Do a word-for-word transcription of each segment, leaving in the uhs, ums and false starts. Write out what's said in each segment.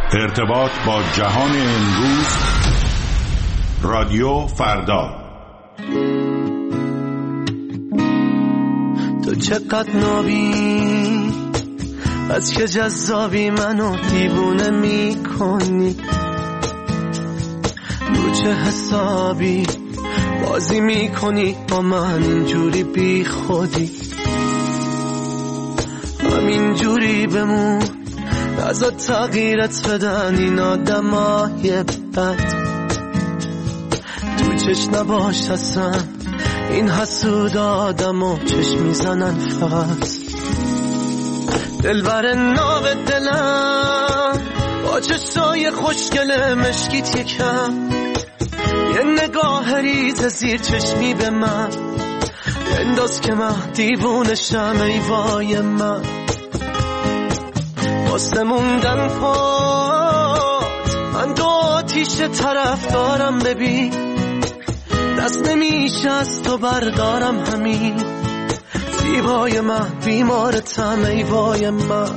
ارتباط با جهان امروز، رادیو فردا. تو چقدر نابی، از که جذابی منو دیوونه میکنی، رو چه حسابی بازی میکنی با من اینجوری بی خودی، همینجوری بمون نزا تغییرت بدن این آدمای بد، تو چشم نباش اصلا این حسود آدمو چشم میزنن فقط، دلبر ناو دلم با چشای خوشگل مشکیت یکم، یه نگاه ریز زیر چشمی به من انداز که من دیوونشم ای وای من، واسه موندن پات من دو آتیش طرف دارم، ببین دست نمیشه از تو بردارم، همین زیبای من بیمارتم ای وای من.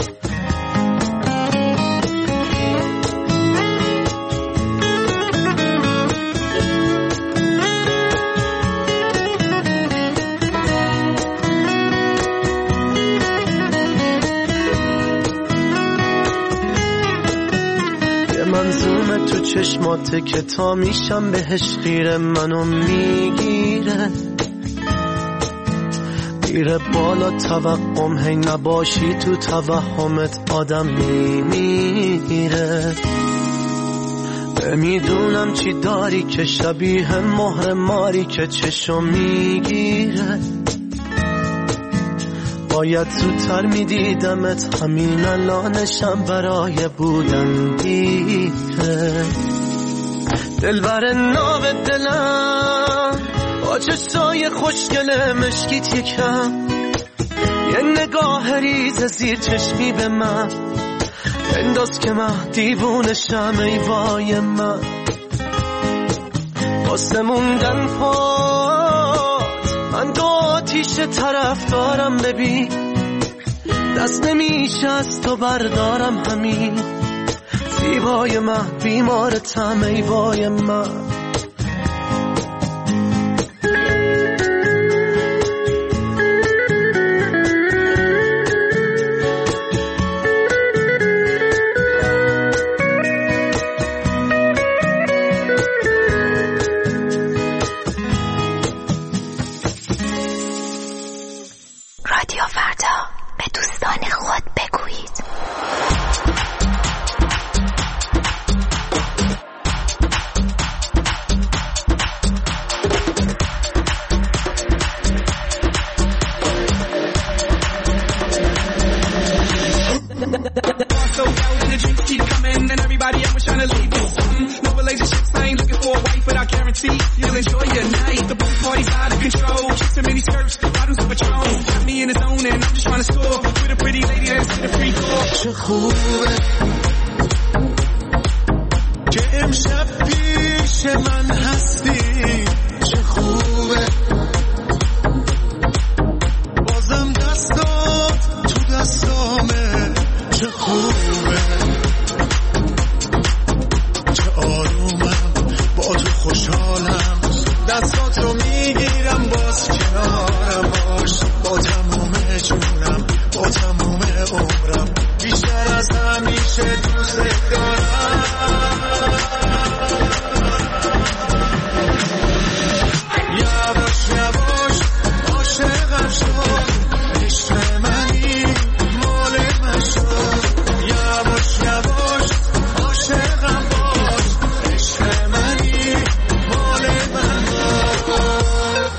منظومه تو چشماته که تا میشم بهش خیره، منو میگیره میره بالا توقم، هی نباشی تو توهمت آدم میمیره، نمیدونم چی داری که شبیه مهر ماری که چشم میگیره، باید زودتر میدیدمت، همین الانشم برای بودن دیره، دلبر ناو دلم با چشای خوشگل مشکیت یکم، یه نگاه ریز زیر چشمی به من انداز که من دیوونشم ای وای من، واسه موندن پات من دو آتیش طرف دارم، ببین دست نمیشه از تو بردارم، همین زیبای من بیمارتم ای وای من. رادیو فردا، به دوستان خود بگویید. You'll enjoy your night. The pool party's out of control. Chicks in mini skirts, bottles of Patron. Got me in the zone and I'm just trying to score with a pretty lady that's in a free call. چه خوبه که امشب پیش من هستی، چه خوبه بازم دستات تو دستامه، چه خوبه چه آرومم با تو خوشحالم، دستاتو میگیرم باز کنارم باش، با تموم جونم با تموم عمرم، بیشتر از همیشه دوست دارم. یواش یواش عاشقم شد، عشق منی مال من شد، یواش یواش عاشقم باش، عشق منی مال من باش.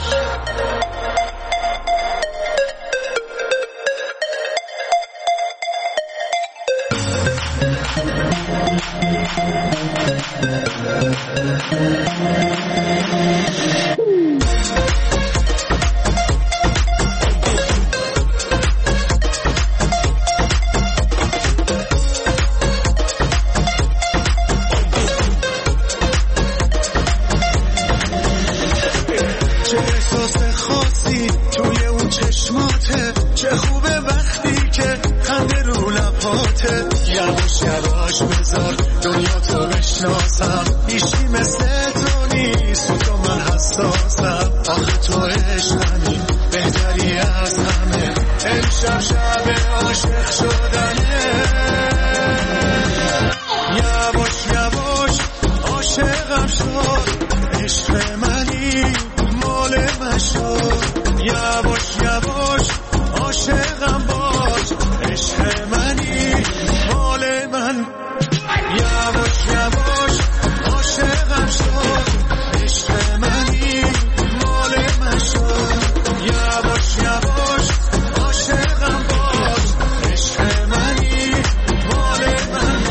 چه احساس خاصی توی اون چشماته، چه خوبه وقتی که خنده رو لبات، دستته یواش یواش بذار دنیا تو بشناسم هیچی مثل تو نیست تو من حساسم آخه تو عشقمی بهتری از همه امشب شب عاشق شدنه یواش یواش عاشقم شد عشق منی مال من شد یواش یواش عاشقم باش عشق منی مال من یواش یواش عاشقم شد عشق منی مال من شد یواش یواش عاشقم باش عشق منی مال من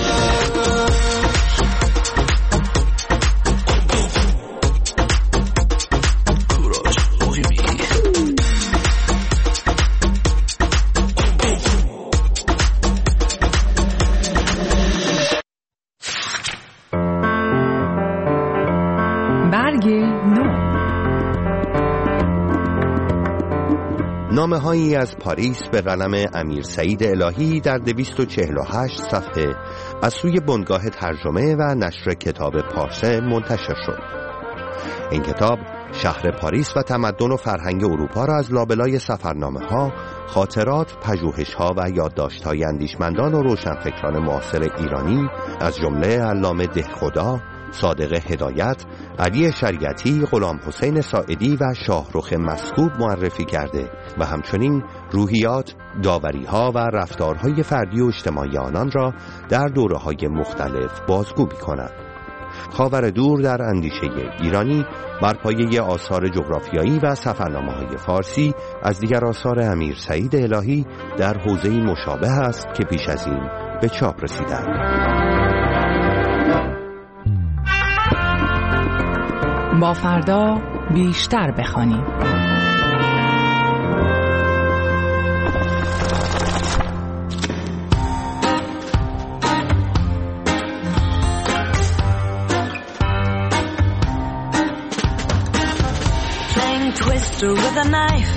نامه‌هایی از پاریس به قلم امیر سعید الهی در دویست و چهل و هشت صفحه از سوی بنگاه ترجمه و نشر کتاب پارسه منتشر شد. این کتاب شهر پاریس و تمدن و فرهنگ اروپا را از لابلای سفرنامه‌ها، خاطرات، پژوهش‌ها و یادداشت‌های اندیشمندان و روشنفکران معاصر ایرانی از جمله علامه دهخدا، صادق هدایت، علی شریعتی، غلام حسین ساعدی و شاهرخ مسکوب معرفی کرده و همچنین روحیات، داوری‌ها و رفتارهای فردی و اجتماعی آنان را در دوره‌های مختلف بازگو می‌کند. خاور دور در اندیشه ایرانی بر پایه آثار جغرافیایی و سفرنامه‌های فارسی از دیگر آثار امیر سعید الهی در حوزه‌ای مشابه است که پیش از این به چاپ رسیدند. با فردا بیشتر بخوانیم. Playing twister with a knife.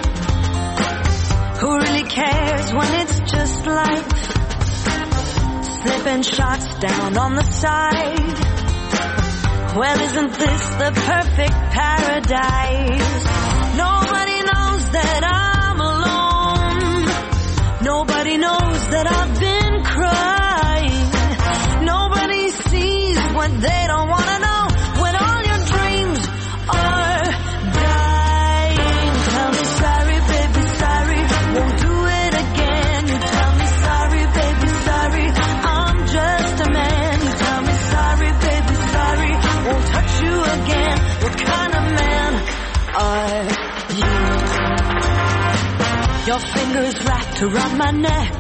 Who really cares when it's just life? Slipping shots down on the side. Well, isn't this the perfect paradise? Nobody knows that I'm alone. Nobody knows that I've been crying. Nobody sees what they don't want to know. When all your dreams are dying. Tell me sorry, baby, sorry. Won't do it again. You tell me sorry, baby, sorry. I'm just a man. You tell me sorry, baby, sorry. Won't touch you again. What kind of man are you? Your fingers wrapped around my neck.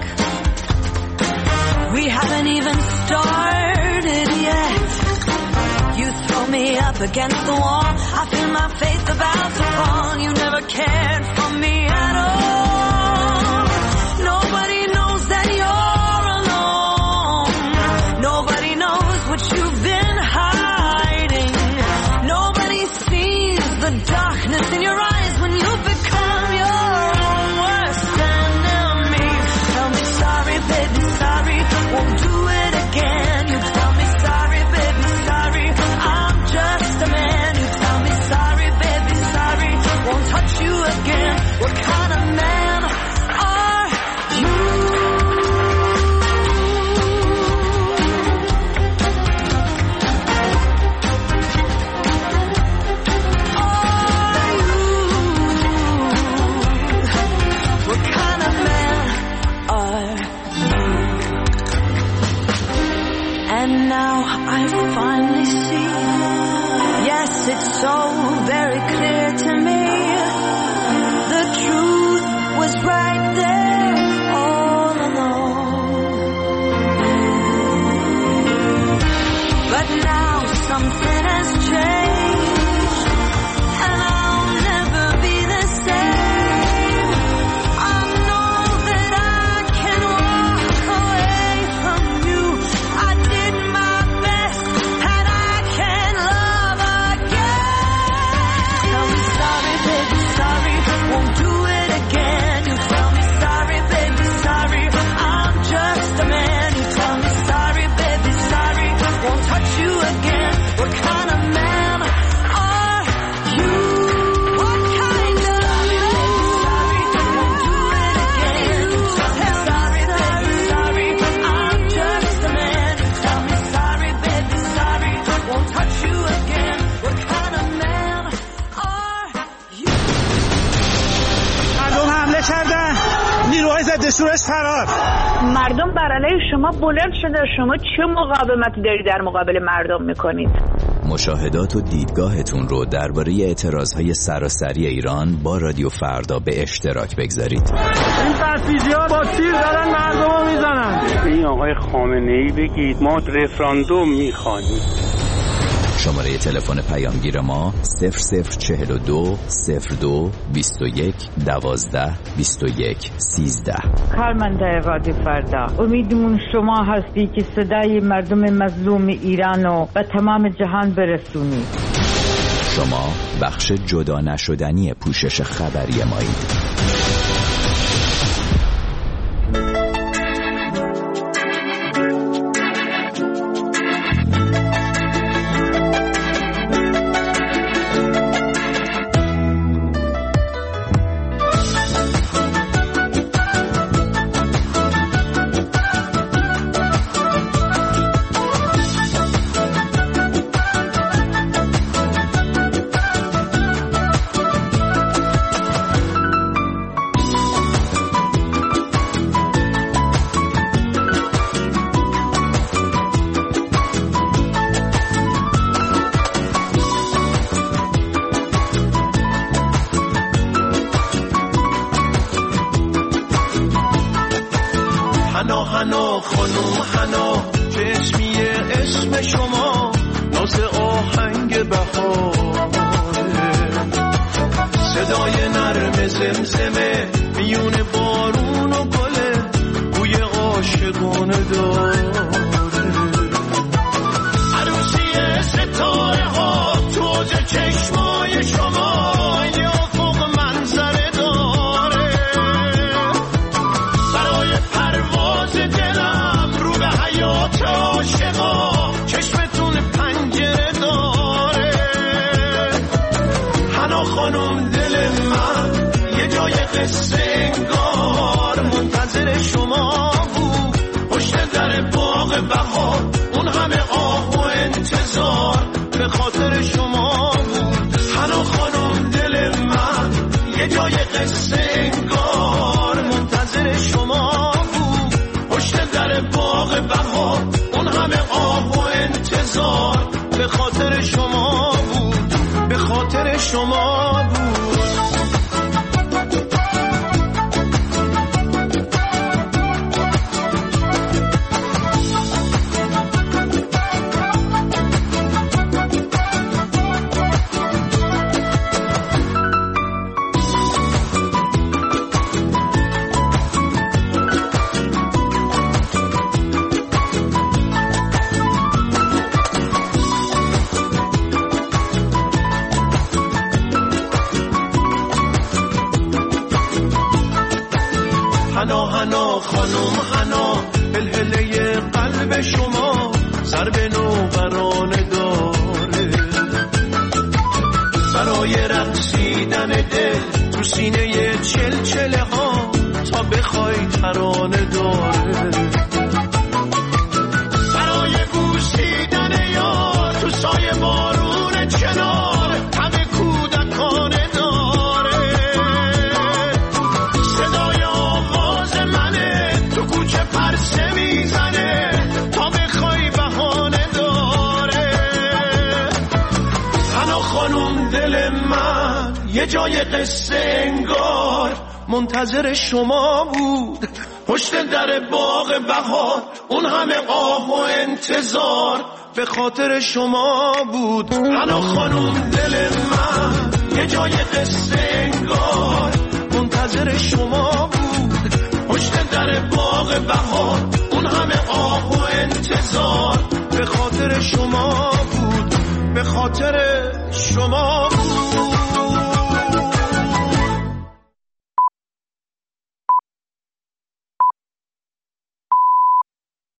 We haven't even started yet. You throw me up against the wall. I feel my faith about to fall. You never cared for me at all. Nobody knows that you're alone. Nobody knows what you've been hiding. Nobody sees the darkness in your eyes when you become your own worst enemy. Tell me sorry, baby, sorry. Won't do it again. You tell me sorry, baby, sorry. I'm just a man. You tell me sorry, baby, sorry. Won't touch you again. What kind of man are you? And now I finally see, yes, it's so very clear to me. The truth was right there all along. But now something has changed, and I'll never be the same. I know that I can walk away from you. I did my best, and I can love again. Tell me sorry, baby, sorry. Won't do it again. You tell me sorry. مردم بر علیه شما بلند شده، شما چه مقاومتی دارید در مقابل مردم میکنید؟ مشاهدات و دیدگاهتون رو درباره اعتراضهای سراسری ایران با رادیو فردا به اشتراک بگذارید. این بسیجی‌ها با تیر دارن مردم رو میزنن. این آقای خامنه‌ای بگید ما رفراندوم میخوانیم. شماره تلفن پیامگیر ما صفر صفر چهل و دو صفر دو بیست و یک دوازده بیست و یک سیزده. کارمنده رادیو فردا، امیدمون شما هستی که صدای مردم مظلوم ایران رو به تمام جهان برسونید. شما بخش جدا نشدنی پوشش خبری مایید. حنا حنا خانم حنا چشمیه اسم شما ناز آهنگ بهاره، صدای نرم زمزمه میون بارون و گله بوی عاشقانه داره، عروسی ستاره ها توج چشمای شما یا فوق منظره داره، برای پرواز دلم رو به حیات عاشقا چشمتون پنجره داره. حنا خانم دل من یه جای قصه انگار منتظر شما بود، پشت در باغ بهار اون همه آه و انتظار به خاطر شما بود. حنا خانم دل من یه جای قصه انگار منتظر شما بود، پشت در باغ بهار اون همه آه و انتظار به خاطر شما بود، به خاطر شما بود. حنا حنا خانم حنا هلهله قلب شما سر به نوبرانه داره، برای رقصیدن دل تو سینه چلچله ها تا بخوای ترانه داره، برای بوسیدن یار تو سایه بارون چنار همه کودکانه داره، صدای آواز منه تو کوچه پرسه میزنه تا بخوای بهانه داره. حنا خانم دل من یه جای قصه انگار منتظر شما بود، پشت در باغ بهار اون همه آه و انتظار به خاطر شما بود. حنا خانم دل من یه جای قصه انگار منتظر شما بود، پشت در باغ بهار اون همه آه و انتظار به خاطر شما بود، به خاطر شما